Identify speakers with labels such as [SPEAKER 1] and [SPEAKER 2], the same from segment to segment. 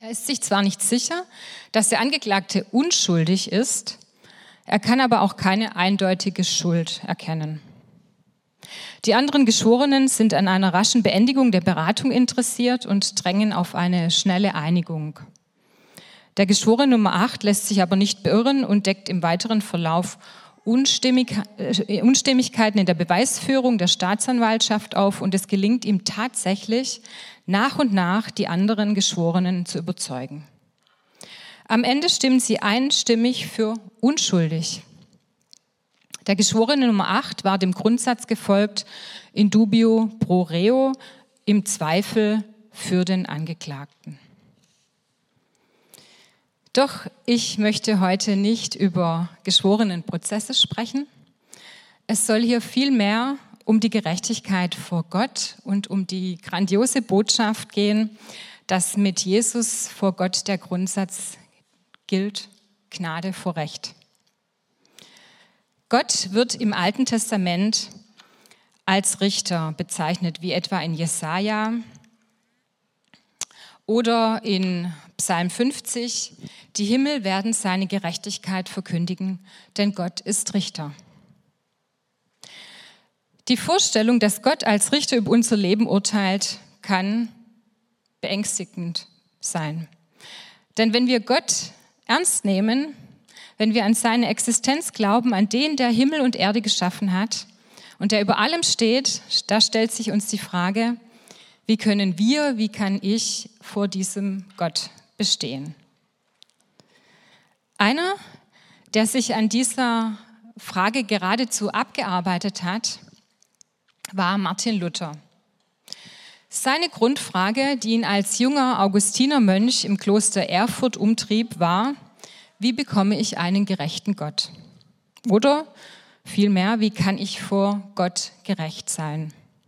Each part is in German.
[SPEAKER 1] Er ist sich zwar nicht sicher, dass der Angeklagte unschuldig ist, er kann aber auch keine eindeutige Schuld erkennen. Die anderen Geschworenen sind an einer raschen Beendigung der Beratung interessiert und drängen auf eine schnelle Einigung. Der Geschworene Nummer 8 lässt sich aber nicht beirren und deckt im weiteren Verlauf Unstimmigkeiten in der Beweisführung der Staatsanwaltschaft auf und es gelingt ihm tatsächlich, nach und nach die anderen Geschworenen zu überzeugen. Am Ende stimmen sie einstimmig für unschuldig. Der Geschworene Nummer 8 war dem Grundsatz gefolgt, in dubio pro reo, im Zweifel für den Angeklagten. Doch ich möchte heute nicht über Geschworenenprozesse sprechen. Es soll hier vielmehr um die Gerechtigkeit vor Gott und um die grandiose Botschaft gehen, dass mit Jesus vor Gott der Grundsatz gilt, Gnade vor Recht. Gott wird im Alten Testament als Richter bezeichnet, wie etwa in Jesaja oder in Psalm 50. Die Himmel werden seine Gerechtigkeit verkündigen, denn Gott ist Richter. Die Vorstellung, dass Gott als Richter über unser Leben urteilt, kann beängstigend sein. Denn wenn wir Gott ernst nehmen, wenn wir an seine Existenz glauben, an den, der Himmel und Erde geschaffen hat und der über allem steht, da stellt sich uns die Frage, wie kann ich vor diesem Gott bestehen? Einer, der sich an dieser Frage geradezu abgearbeitet hat, war Martin Luther. Seine Grundfrage, die ihn als junger Augustinermönch im Kloster Erfurt umtrieb, war: Wie bekomme ich einen gerechten Gott? Oder vielmehr, wie kann ich vor Gott gerecht sein?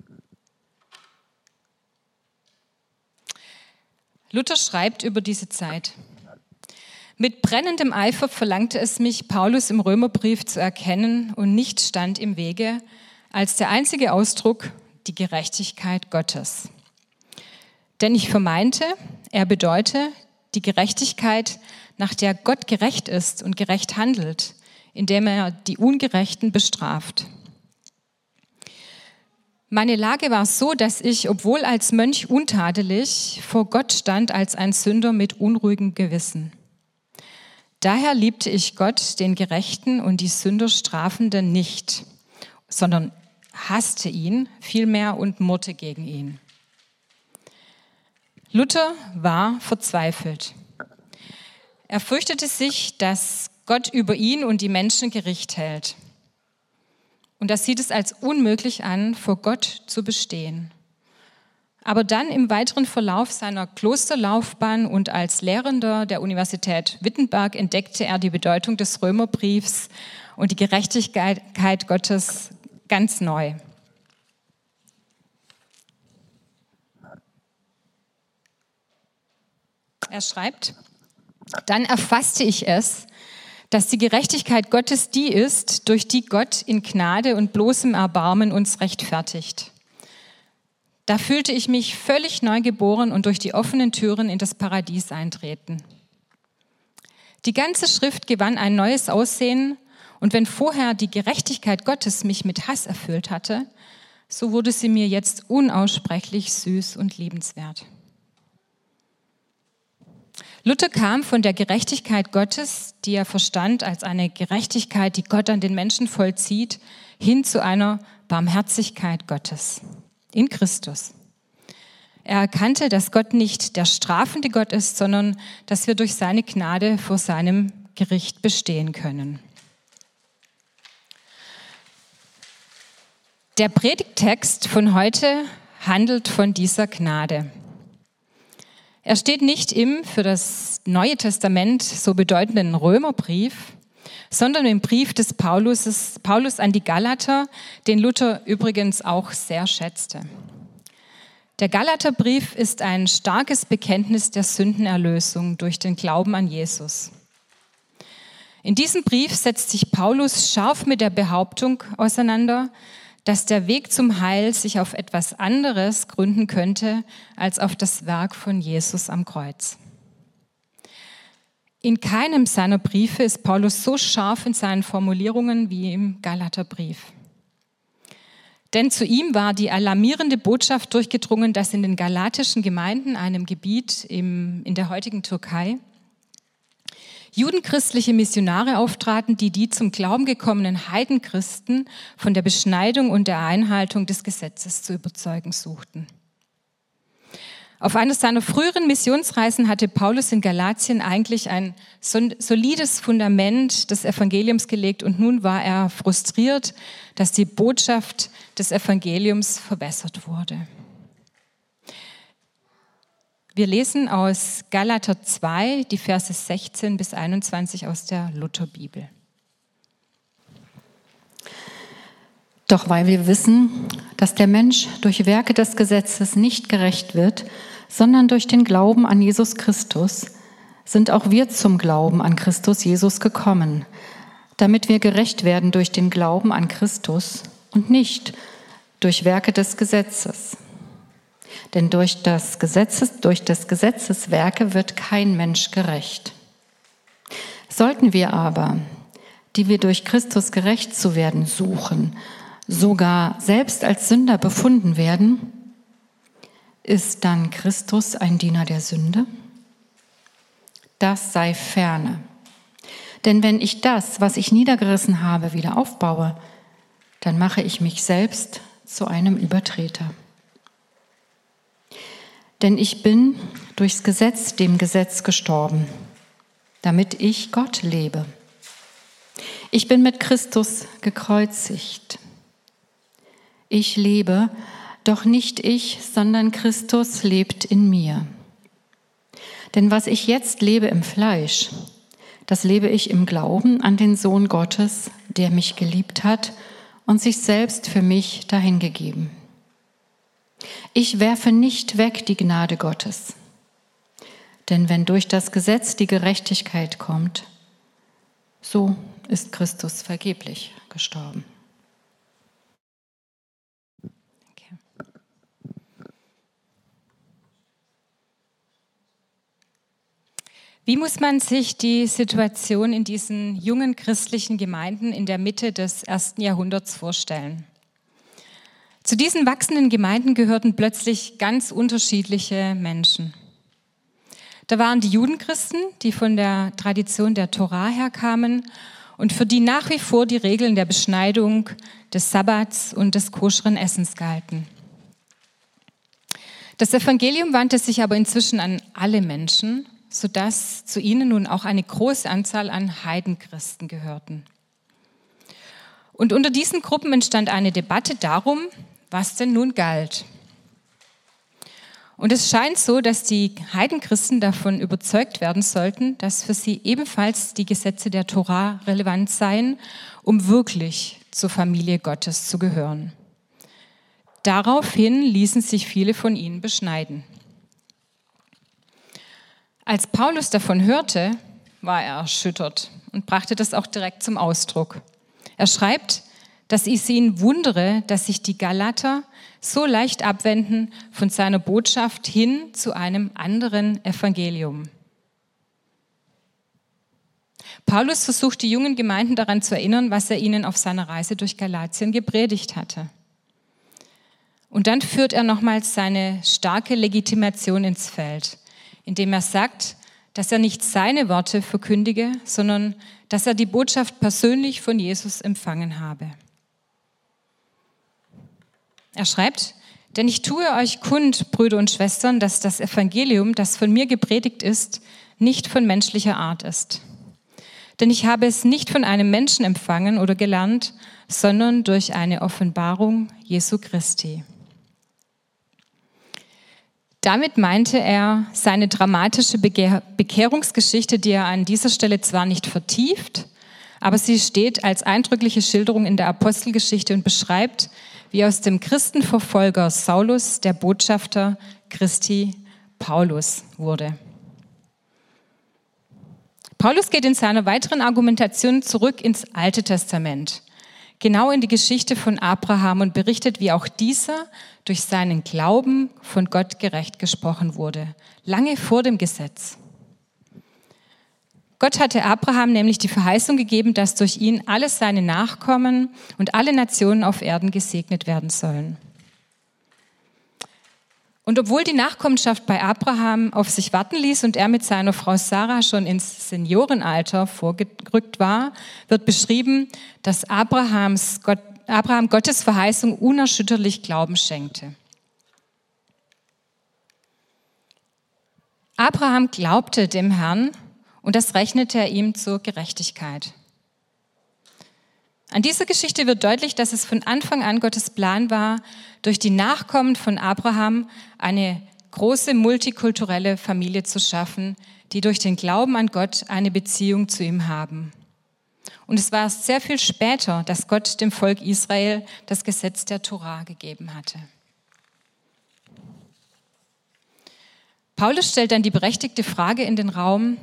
[SPEAKER 1] Luther schreibt über diese Zeit: Mit brennendem Eifer verlangte es mich, Paulus im Römerbrief zu erkennen, und nichts stand im Wege als der einzige Ausdruck, die Gerechtigkeit Gottes. Denn ich vermeinte, er bedeute die Gerechtigkeit, nach der Gott gerecht ist und gerecht handelt, indem er die Ungerechten bestraft. Meine Lage war so, dass ich, obwohl als Mönch untadelig, vor Gott stand als ein Sünder mit unruhigem Gewissen. Daher liebte ich Gott, den Gerechten und die Sünder Strafenden nicht, sondern hasste ihn vielmehr und murrte gegen ihn. Luther war verzweifelt. Er fürchtete sich, dass Gott über ihn und die Menschen Gericht hält. Und er sieht es als unmöglich an, vor Gott zu bestehen. Aber dann im weiteren Verlauf seiner Klosterlaufbahn und als Lehrender der Universität Wittenberg entdeckte er die Bedeutung des Römerbriefs und die Gerechtigkeit Gottes ganz neu. Er schreibt: Dann erfasste ich es, dass die Gerechtigkeit Gottes die ist, durch die Gott in Gnade und bloßem Erbarmen uns rechtfertigt. Da fühlte ich mich völlig neu geboren und durch die offenen Türen in das Paradies eintreten. Die ganze Schrift gewann ein neues Aussehen, und wenn vorher die Gerechtigkeit Gottes mich mit Hass erfüllt hatte, so wurde sie mir jetzt unaussprechlich süß und liebenswert. Luther kam von der Gerechtigkeit Gottes, die er verstand als eine Gerechtigkeit, die Gott an den Menschen vollzieht, hin zu einer Barmherzigkeit Gottes in Christus. Er erkannte, dass Gott nicht der strafende Gott ist, sondern dass wir durch seine Gnade vor seinem Gericht bestehen können. Der Predigttext von heute handelt von dieser Gnade. Er steht nicht im für das Neue Testament so bedeutenden Römerbrief, sondern im Brief des Paulus an die Galater, den Luther übrigens auch sehr schätzte. Der Galaterbrief ist ein starkes Bekenntnis der Sündenerlösung durch den Glauben an Jesus. In diesem Brief setzt sich Paulus scharf mit der Behauptung auseinander, dass der Weg zum Heil sich auf etwas anderes gründen könnte als auf das Werk von Jesus am Kreuz. In keinem seiner Briefe ist Paulus so scharf in seinen Formulierungen wie im Galaterbrief. Denn zu ihm war die alarmierende Botschaft durchgedrungen, dass in den galatischen Gemeinden, einem Gebiet in der heutigen Türkei, judenchristliche Missionare auftraten, die zum Glauben gekommenen Heidenchristen von der Beschneidung und der Einhaltung des Gesetzes zu überzeugen suchten. Auf einer seiner früheren Missionsreisen hatte Paulus in Galatien eigentlich ein solides Fundament des Evangeliums gelegt und nun war er frustriert, dass die Botschaft des Evangeliums verbessert wurde. Wir lesen aus Galater 2 die Verse 16 bis 21 aus der Lutherbibel.
[SPEAKER 2] Doch weil wir wissen, dass der Mensch durch Werke des Gesetzes nicht gerecht wird, sondern durch den Glauben an Jesus Christus, sind auch wir zum Glauben an Christus Jesus gekommen, damit wir gerecht werden durch den Glauben an Christus und nicht durch Werke des Gesetzes. Denn durch des Gesetzes Werke wird kein Mensch gerecht. Sollten wir aber, die wir durch Christus gerecht zu werden suchen, sogar selbst als Sünder befunden werden, ist dann Christus ein Diener der Sünde? Das sei ferne. Denn wenn ich das, was ich niedergerissen habe, wieder aufbaue, dann mache ich mich selbst zu einem Übertreter. Denn ich bin durchs Gesetz dem Gesetz gestorben, damit ich Gott lebe. Ich bin mit Christus gekreuzigt. Ich lebe, doch nicht ich, sondern Christus lebt in mir. Denn was ich jetzt lebe im Fleisch, das lebe ich im Glauben an den Sohn Gottes, der mich geliebt hat und sich selbst für mich dahingegeben. Ich werfe nicht weg die Gnade Gottes. Denn wenn durch das Gesetz die Gerechtigkeit kommt, so ist Christus vergeblich gestorben.
[SPEAKER 1] Wie muss man sich die Situation in diesen jungen christlichen Gemeinden in der Mitte des 1. Jahrhunderts vorstellen? Zu diesen wachsenden Gemeinden gehörten plötzlich ganz unterschiedliche Menschen. Da waren die Judenchristen, die von der Tradition der Tora herkamen und für die nach wie vor die Regeln der Beschneidung, des Sabbats und des koscheren Essens galten. Das Evangelium wandte sich aber inzwischen an alle Menschen, sodass zu ihnen nun auch eine große Anzahl an Heidenchristen gehörten. Und unter diesen Gruppen entstand eine Debatte darum, was denn nun galt. Und es scheint so, dass die Heidenchristen davon überzeugt werden sollten, dass für sie ebenfalls die Gesetze der Tora relevant seien, um wirklich zur Familie Gottes zu gehören. Daraufhin ließen sich viele von ihnen beschneiden. Als Paulus davon hörte, war er erschüttert und brachte das auch direkt zum Ausdruck. Er schreibt, dass es ihn wundere, dass sich die Galater so leicht abwenden von seiner Botschaft hin zu einem anderen Evangelium. Paulus versucht die jungen Gemeinden daran zu erinnern, was er ihnen auf seiner Reise durch Galatien gepredigt hatte. Und dann führt er nochmals seine starke Legitimation ins Feld, indem er sagt, dass er nicht seine Worte verkündige, sondern dass er die Botschaft persönlich von Jesus empfangen habe. Er schreibt, denn ich tue euch kund, Brüder und Schwestern, dass das Evangelium, das von mir gepredigt ist, nicht von menschlicher Art ist. Denn ich habe es nicht von einem Menschen empfangen oder gelernt, sondern durch eine Offenbarung Jesu Christi. Damit meinte er seine dramatische Bekehrungsgeschichte, die er an dieser Stelle zwar nicht vertieft, aber sie steht als eindrückliche Schilderung in der Apostelgeschichte und beschreibt, wie aus dem Christenverfolger Saulus der Botschafter Christi Paulus wurde. Paulus geht in seiner weiteren Argumentation zurück ins Alte Testament, genau in die Geschichte von Abraham und berichtet, wie auch dieser durch seinen Glauben von Gott gerecht gesprochen wurde, lange vor dem Gesetz. Gott hatte Abraham nämlich die Verheißung gegeben, dass durch ihn alle seine Nachkommen und alle Nationen auf Erden gesegnet werden sollen. Und obwohl die Nachkommenschaft bei Abraham auf sich warten ließ und er mit seiner Frau Sarah schon ins Seniorenalter vorgerückt war, wird beschrieben, dass Abraham Gottes Verheißung unerschütterlich Glauben schenkte. Abraham glaubte dem Herrn und das rechnete er ihm zur Gerechtigkeit. An dieser Geschichte wird deutlich, dass es von Anfang an Gottes Plan war, durch die Nachkommen von Abraham eine große multikulturelle Familie zu schaffen, die durch den Glauben an Gott eine Beziehung zu ihm haben. Und es war erst sehr viel später, dass Gott dem Volk Israel das Gesetz der Tora gegeben hatte. Paulus stellt dann die berechtigte Frage in den Raum: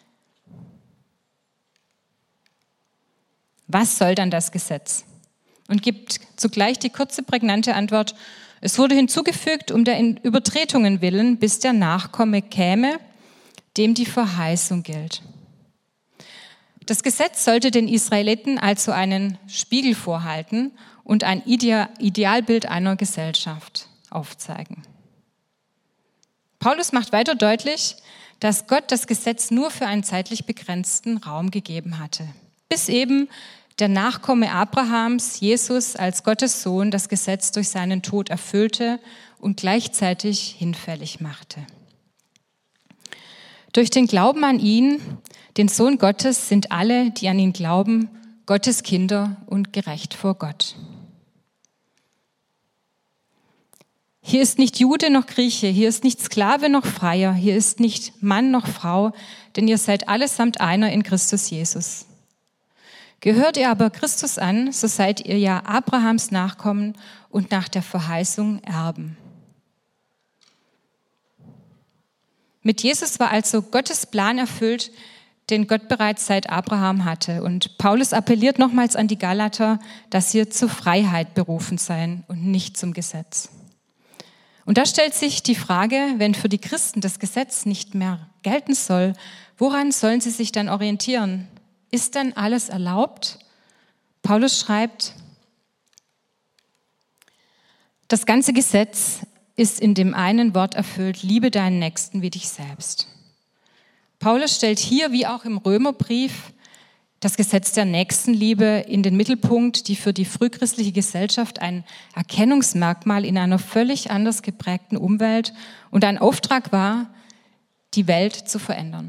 [SPEAKER 1] Was soll dann das Gesetz? Und gibt zugleich die kurze, prägnante Antwort: Es wurde hinzugefügt, um der Übertretungen willen, bis der Nachkomme käme, dem die Verheißung gilt. Das Gesetz sollte den Israeliten also einen Spiegel vorhalten und ein Idealbild einer Gesellschaft aufzeigen. Paulus macht weiter deutlich, dass Gott das Gesetz nur für einen zeitlich begrenzten Raum gegeben hatte, bis eben der Nachkomme Abrahams, Jesus als Gottes Sohn, das Gesetz durch seinen Tod erfüllte und gleichzeitig hinfällig machte. Durch den Glauben an ihn, den Sohn Gottes, sind alle, die an ihn glauben, Gottes Kinder und gerecht vor Gott. Hier ist nicht Jude noch Grieche, hier ist nicht Sklave noch Freier, hier ist nicht Mann noch Frau, denn ihr seid allesamt einer in Christus Jesus. Gehört ihr aber Christus an, so seid ihr ja Abrahams Nachkommen und nach der Verheißung Erben. Mit Jesus war also Gottes Plan erfüllt, den Gott bereits seit Abraham hatte. Und Paulus appelliert nochmals an die Galater, dass sie zur Freiheit berufen seien und nicht zum Gesetz. Und da stellt sich die Frage, wenn für die Christen das Gesetz nicht mehr gelten soll, woran sollen sie sich dann orientieren? Ist dann alles erlaubt? Paulus schreibt: Das ganze Gesetz ist in dem einen Wort erfüllt: Liebe deinen Nächsten wie dich selbst. Paulus stellt hier, wie auch im Römerbrief, das Gesetz der Nächstenliebe in den Mittelpunkt, die für die frühchristliche Gesellschaft ein Erkennungsmerkmal in einer völlig anders geprägten Umwelt und ein Auftrag war, die Welt zu verändern.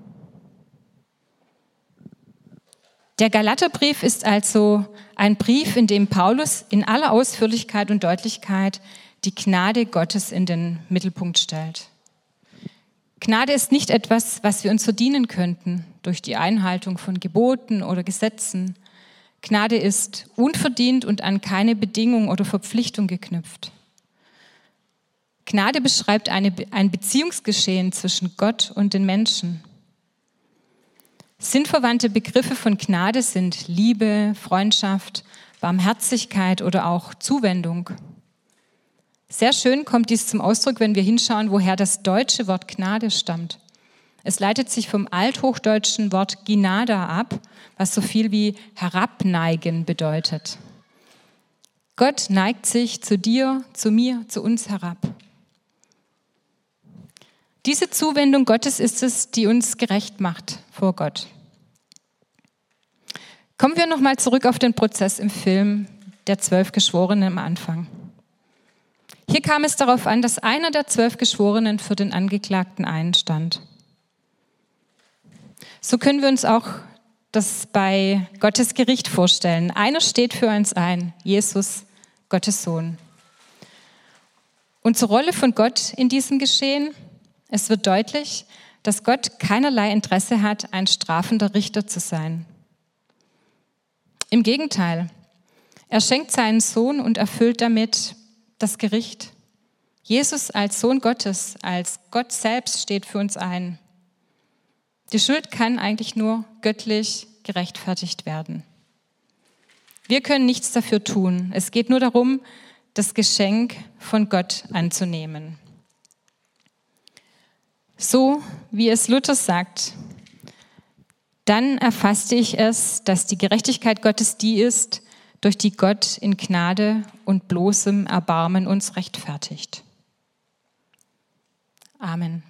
[SPEAKER 1] Der Galaterbrief ist also ein Brief, in dem Paulus in aller Ausführlichkeit und Deutlichkeit die Gnade Gottes in den Mittelpunkt stellt. Gnade ist nicht etwas, was wir uns verdienen könnten durch die Einhaltung von Geboten oder Gesetzen. Gnade ist unverdient und an keine Bedingung oder Verpflichtung geknüpft. Gnade beschreibt ein Beziehungsgeschehen zwischen Gott und den Menschen. Sinnverwandte Begriffe von Gnade sind Liebe, Freundschaft, Barmherzigkeit oder auch Zuwendung. Sehr schön kommt dies zum Ausdruck, wenn wir hinschauen, woher das deutsche Wort Gnade stammt. Es leitet sich vom althochdeutschen Wort Ginada ab, was so viel wie herabneigen bedeutet. Gott neigt sich zu dir, zu mir, zu uns herab. Diese Zuwendung Gottes ist es, die uns gerecht macht vor Gott. Kommen wir nochmal zurück auf den Prozess im Film der 12 Geschworenen am Anfang. Hier kam es darauf an, dass einer der 12 Geschworenen für den Angeklagten einstand. So können wir uns auch das bei Gottes Gericht vorstellen. Einer steht für uns ein, Jesus, Gottes Sohn. Und zur Rolle von Gott in diesem Geschehen: Es wird deutlich, dass Gott keinerlei Interesse hat, ein strafender Richter zu sein. Im Gegenteil, er schenkt seinen Sohn und erfüllt damit das Gericht. Jesus als Sohn Gottes, als Gott selbst steht für uns ein. Die Schuld kann eigentlich nur göttlich gerechtfertigt werden. Wir können nichts dafür tun. Es geht nur darum, das Geschenk von Gott anzunehmen. So wie es Luther sagt: dann erfasste ich es, dass die Gerechtigkeit Gottes die ist, durch die Gott in Gnade und bloßem Erbarmen uns rechtfertigt. Amen.